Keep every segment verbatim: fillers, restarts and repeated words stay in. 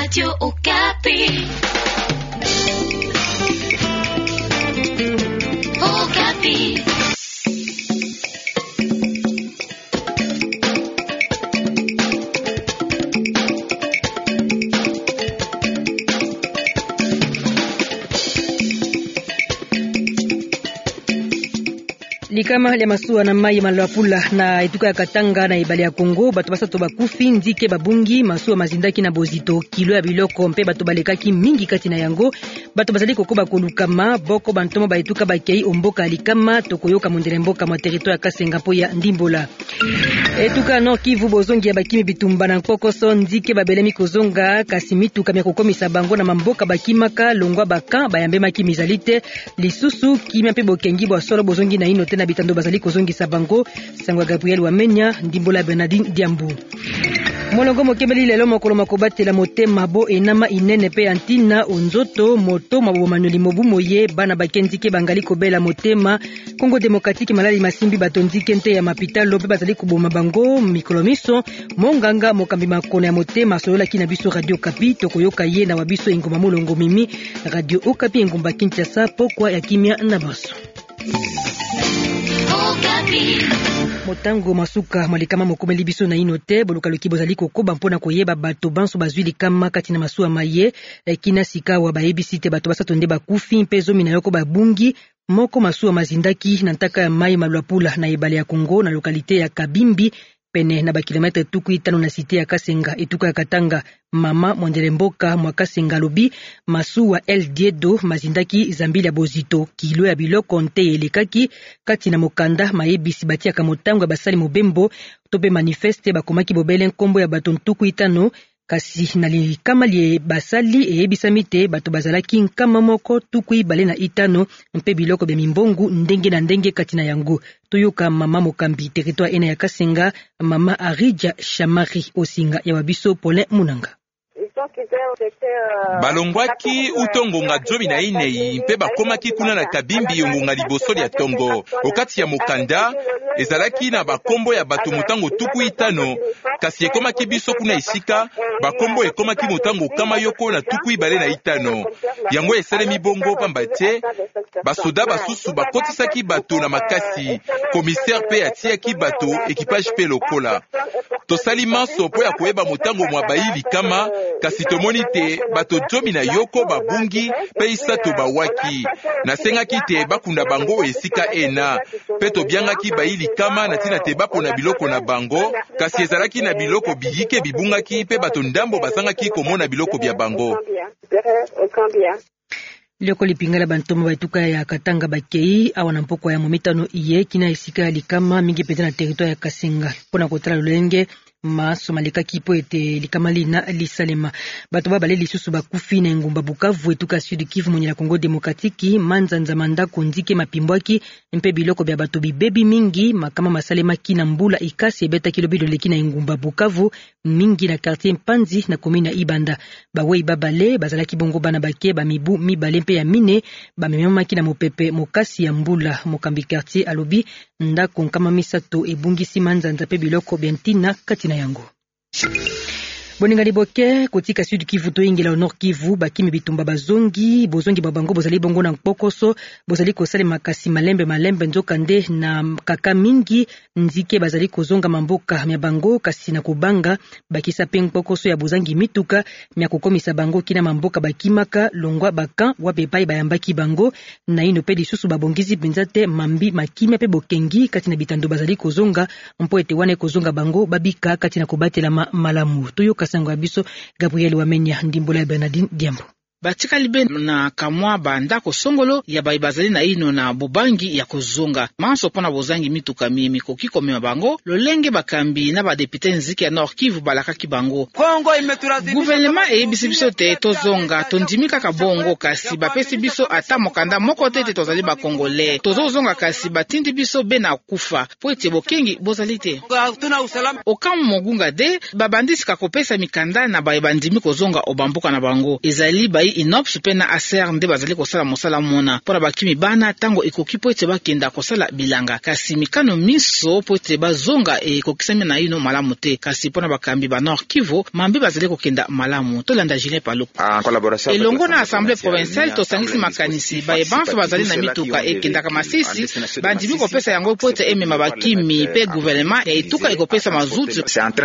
Radio Okapi. Okapi. Likama hali ya masuwa na mai malapula na etuka ya Katanga na ibali ya Kongo batu basato bakufi ndike babungi masuwa mazindaki na bozito kilo ya biloko mpe batu balekaki mingi kati na yango batu bazali kokoba kolukama boko bantomo ba etuka bakei omboka Likama tokoyoka mondele mboka mwa territoire ya Kasenga po ya Ndimbola. Etuka no Kivu bozongi ya bakimi bitumba na kokoso ndike babelemi kozonga kasi mituka mya kokomisa bango na mamboka bakimaka longwa baka bayambe maki mizalite lisusu kimya pe bokengi bwa solo bozongi na ino tena bitando bazali kozongisa bango Sangwa Gabriel Wamenya Ndimbola Bernardine Diambu. Molongo mokembeli lelo mokolo makobatela motema bo enama inene pe antina onzoto moto mabo manoli mobu moye bana bakendike bangali kobela motema Kongo Demokratiki malali masimbi batondike nte ya mapitalo pe bazali kuboma bango mikolomiso monganga mokambi makono ya motema solola kina biso Radio Okapi tokoyoka ye na wabiso engoma molongo mimi Radio Okapi engomba Kinshasa pokwa ya kimia na baso. Motango masuka malikama mokomeli biso na inote boluka lukibo zali kokoba mpona koyeba bato banso bazwi Likama kati na masuwa maye kina sika wa baebisite bato basato nde bakufi mpezo mina yoko babungi moko masuwa mazindaki na ntaka ya mai malwapula na ebale ya Kongo na lokalite ya Kabimbi pene na bakilometre tuku itano na site ya Kasenga etuka ya Katanga mama mondele mboka mwa Kasenga lobi masuwa El Diedo mazindaki zambili ya bozito kilo ya biloko nte elekaki kati na mokanda maebisi batia kamotango ya basali mobembo tope manifeste bakomaki bobele nkombo ya bato ntuku itano kasi na Likama lie basali eyebisami te bato bazalaki nkama moko tuku ibale na itano mpe biloko bya mimbongu ndenge na ndenge kati na yango toyoka mama mokambi territoire ena ya Kasenga mama Arija Shamari osinga ya wabiso Paulin Munanga. Balongwaki utongonga jomi na inei mpe bakomaki kuna na Kabimbi yongonga libosoli ya tongo okati ya mokanda ezalaki na bakombo ya bato motango tuku itano kasi ekomaki biso kuna isika bakombo ekomaki motango kama yoko na tuku ibale na itano yango esalemi bongo pamba te basoda basusu bakotisaki bato na makasi commissaire pe atiaki bato ekipage pe lokola tosali maso po ya koyeba motango mwa bayi Likama kasi tomoni te bato jomi na yoko babungi pe isato bawaki nasengaki te bakunda bango esika ena pe tobiangaki bayi Likama na tina te bapo na biloko na bango kasi ezalaki na biloko biyike bibungaki pe bato ndambo basangaki komona biloko bya bango. Lioko lipingala bantomo baituka ya Katanga bakei awana mpoko ya momitano iye kina esika ya Likama mingi pete na territoire ya Kasenga pona kotala lolenge maso malika kipo ete Likama lina lisalema bato babale lisusu bakufi na ngumba Bukavu etuka Sud Kivu mwenye la Kongo Demokratiki manzanza mandako ndike mapimbwaki mpe biloko bya bato bibebi mingi makama masalema kina mbula ikasi ebeta kilobilo lekina ngumba Bukavu mingi na quartier Mpanzi na komina Ibanda bawei babale bazalaki bongo bana bake ba mibu mibale mpe ya mine bamemema kina mopepe mokasi ya mbula mokambi quartier alobi ndako nkama misato ebungisi manzanza pe biloko bentina katina yango. Boninga liboke kotika Sud Kivu to ingela au Nord Kivu bakimi bitumba bazongi bozongi babango bozali bongo na pokoso bozali kosale makasi malembe malembe nzoka nde na kaka mingi nzike bazali kozonga mamboka mya bango kasi na kubanga bakisa peng pokoso ya bozangi mituka mya kokomisa bango kina mamboka bakimaka longwa baka wapepai bayambaki bango na ino pe lisusu babongizi benzate mambi makimya pe bokengi kati na bitando bazali kozonga mpo ete wane kozonga bango babika kati na kubatela ma malamu toyoka Sangwa biso Gabriel Wamenya Ndimbola Bernardine Diambu. batikali be na kamwa bandako songolo ya baibazali na ino na bobangi ya kozonga manso pona bozangi mituka mimi koki komema bango lolenge bakambi na badepite nziki ya Nord Kivu balakaki bango Kongo imeturazi gouvernement eyebisi biso te tozonga tondimika ka bongo kasi bapesi biso ata mokanda moko te tozali ba Kongole tozozonga kasi batindi biso be na kufa po ete bokengi bozali te okamu mogunga de babandisi ka kopesa mikanda na baibandimi kozonga obambuka na bango ezali bai inops pe na aser nde bazali kosala mosala mona mpona bakimi bana tango ekoki po ete bakenda kosala bilanga kasi mikano miso po ete bazonga ekokisami na ino malamu te kasi mpona bakambi ba Nord Kivu mambe bazali kokenda malamu tolanda Julien Paluku elongo na assemblée provinciale tosangisi makanisi bayebanso bazali na mituka ekendaka Masisi bandimi kopesa yango po ete emema bakimi pe gouvernement ya etuka ekopesa mazutu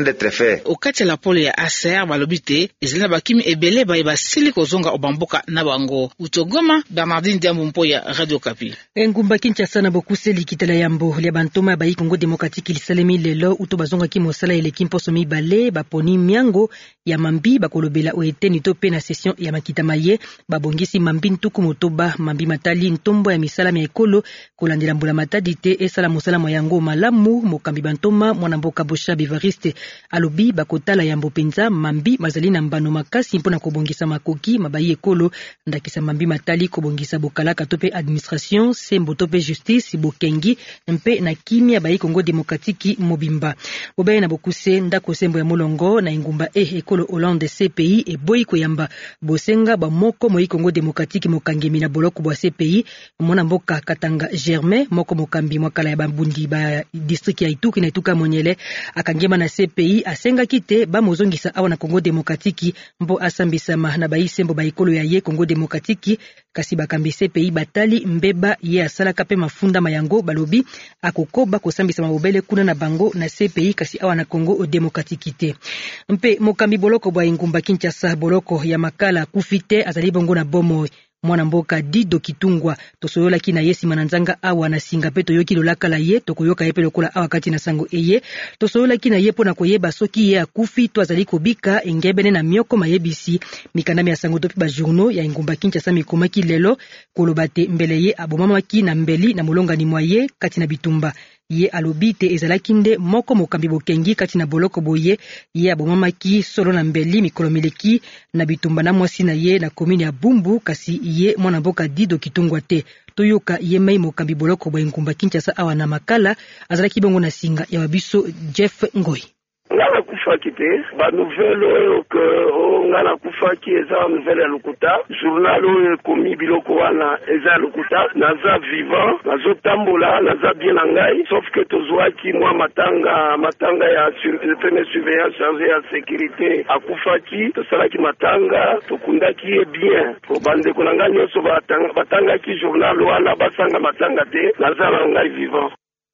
okati la pole ya aser balobi te ezali na bakimi ebele baye basili kozonga obamboka na bango utogoma Bernardine Diambo Mpoya Radio Kapi engumba Kinshasa na bokuse likitela yambo lia bantoma bayi Kongo Demokratiki lisalemi lelo uto bazonga ki mosala eleki mposo mibale baponi miango ya mambi bakolobela oeteni to pe na session ya makita maye babongisi mambi ntuku motoba mambi matali ntombo ya misala ya ekolo kolandela mbula matadi te esala mosala moyango malamu mokambi bantoma mwana mboka Bosha Bivariste alobi bakotala yambo penza mambi mazali na mbano makasi mpona kobongisa makoki mabayi ekolo ndakisa mambi matali kobongisa bokalaka to pe administration sembo to pe justice bokengi mpe na kimia bayi Kongo Demokratiki mobimba obaye na bokuse ndako sembo ya molongo na ingumba e ekolo Hollande C P I eboyi koyamba bosenga ba moko moyi Kongo Demokratiki mokangemi na boloko bwa C P I mwana mboka Katanga Germain moko mokambi mwakala ya bambundi ba district ya Ituki na Ituka Monyele akangema na C P I asenga kite ba mozongisa awa na Kongo Demokratiki mbo asambisama na bayi sembo ba ekolo ya ye Kongo Demokratiki kasi bakambi C P I batali mbeba ye asalaka pe mafunda mayango balobi akokoba kosambisa mabobele kuna na bango na C P I kasi awa na Kongo Demokratiki te mpe mokambi boloko bwa ingumba Kinshasa boloko ya makala kufite azali bongo na bomo mwana mboka Dido Kitungwa tosoyola kina yesi mananzanga awa na singa pe toyoki lolaka la ye tokoyoka yepe lokola awa kati na sango eye tosoyola kina ye pona koyeba soki ye akufi to azali kobika engebene na mioko mayebisi mikanda ya sango topi ba journaux ya ingumba Kinshasa mikomaki lelo kolobate mbele ye abomamaki na mbeli na molongani mwaye kati na bitumba ye alobi te ezalaki nde moko mokambi bokengi kati na boloko boye ye abomamaki solo na mbeli mikolo mileki na bitumba na mwasi na ye na komini ya Bumbu kasi ye mwana mboka Dido Kitungwa te toyoka ye mai mokambi boloko bwa ingumba Kinshasa awa na makala azalaki bongo na singa ya wabiso Jeff Ngoi ngana kufaki te ba nouvelle oyo ke ngana kufaki eza nouvelle ya lokuta journal oyo ekomi biloko wana eza lokuta naza vivant nazotambola naza bien na ngai sauf que tozwaki mwa matanga matanga ya le premier surveillant chargé ya sécurité akufaki tosalaki matanga tokundaki ye bien po bandeko na ngai nyonso batangaki journal wana basanga matanga te naza na ngai vivant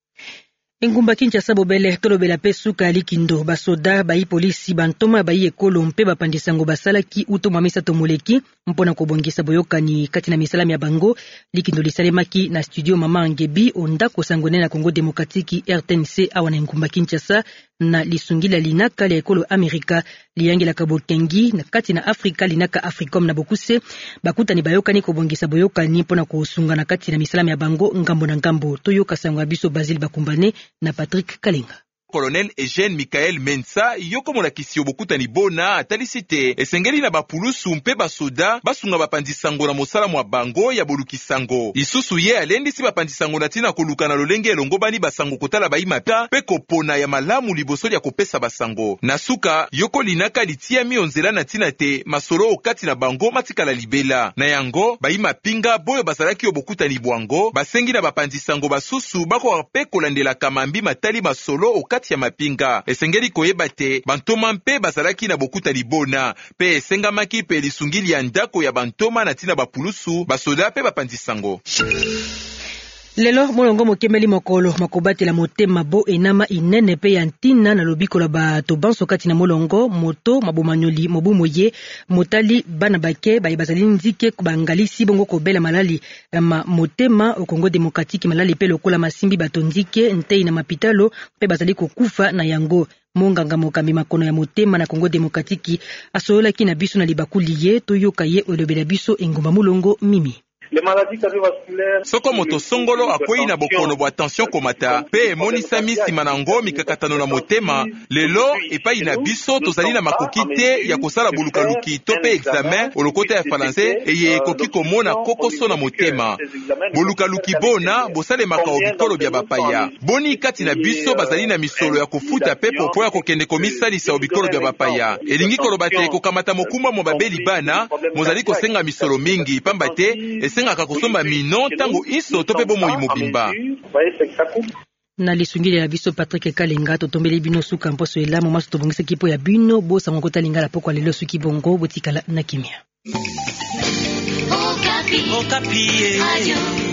engumba Kinshasa bobele tolobela pe suka likindo basoda bayi polisi bantoma bayi ekolo mpe bapandisango basalaki uto mwamisa tomoleki mpona kobongisa boyokani kati na misalami ya bango likindo lisalemaki na studio Mama Ngebi ondako sangone na Kongo Demokratiki R T N C awa na engumba Kinshasa na lisungila linaka la ekolo Amerika liangela kabokengi na kati na Afrika linaka Africom na bokuse bakutani bayokani kobongisa boyokani mpona kosunga na kati na misalami ya bango ngambo na ngambo toyoka sango ya biso Basile Bakumbane na Patrick Kalenga. Colonel Eugène Michael Mensa yoko molakisi obokutani bona atalisi te esengeli na bapulusu mpe basoda basunga bapandisango na mosala mwa bango ya bolukisango isusu ye alendisi bapandisango na tina koluka na lolenge elongo bani basango kotala bayimata pe kopona ya malamu liboso ya kopesa basango na suka yoko linaka litia mionzela na tina te masolo okati na bango matikala libela na yango bayima pinga boyo bazalaki obokutani bwango basengi na bapandisango basusu bako pe kolandela kamambi matali masolo okati ya mapinga esengeli koyeba te bantoma mpe bazalaki na bokutani bona pe esengamaki pe lisungili ya ndako ya bantoma na tina bapulusu basoda pe bapandisango. Lelo molongo mokemeli mokolo makobatela motema bo enama inene pe ya ntina na lobiko la bato banso kati na molongo moto mabomanyoli mobumoye motali bana bake baye bazali nzike kubangalisi bongo kobela malali ma motema o Kongo Demokratiki malali pe lokola masimbi bato nzike ntei na mapitalo pe bazali kokufa na yango monganga mokambi makono ya motema na Kongo Demokratiki asoyola ki na biso na libakuli ye toyoka ye olobela biso engumba mulongo mimi soko moto songolo akwei na bokono bwa tension komata pe emonisami nsima na ngo mikakatano na motema lelo epai na biso tozali na makoki te ya kosala bolukaluki to pe examen olokota ya falanse eye ekoki komona kokoso na motema bolukaluki bona bosalemaka obikolo bya bapaya boni kati na biso bazali na misolo ya kofuta pe popo ya kokende komisalisa obikolo bya bapaya elingi koloba te kokamata mokumba mo babeli bana mozali kosenga misolo mingi pamba te esengaka kosomba mino tango iso to pe bomoi mobimba na lisungile ya biso Patrick Kalenga totombeli bino suka mposo elamu maso tobongisa kipo ya bino bosa ngokota lingala poko lelo suki bongo botikala na kimia Okapi. Okapi. Ayo.